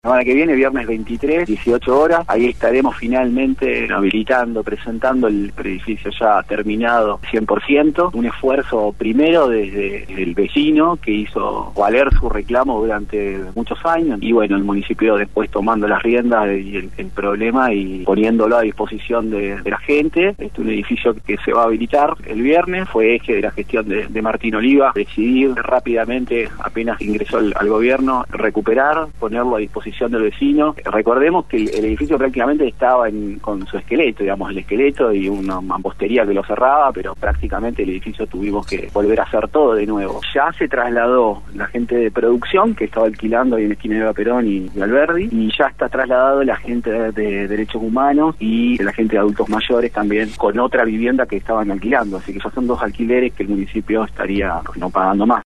La semana que viene, viernes 23, 18 horas, ahí estaremos finalmente habilitando, presentando el edificio ya terminado 100%. Un esfuerzo primero desde el vecino que hizo valer su reclamo durante muchos años y bueno, el municipio después tomando las riendas y el problema y poniéndolo a disposición de la gente. Este es un edificio que se va a habilitar el viernes, fue eje de la gestión de Martín Oliva, decidir rápidamente, apenas ingresó al gobierno, recuperar, ponerlo a disposición del vecino. Recordemos que el edificio prácticamente estaba con su esqueleto, digamos, el esqueleto y una mampostería que lo cerraba, pero prácticamente el edificio tuvimos que volver a hacer todo de nuevo. Ya se trasladó la gente de producción que estaba alquilando ahí en esquina de Eva Perón y Alberdi, y ya está trasladado la gente de derechos humanos y la gente de adultos mayores también con otra vivienda que estaban alquilando, así que ya son 2 alquileres que el municipio estaría no pagando más.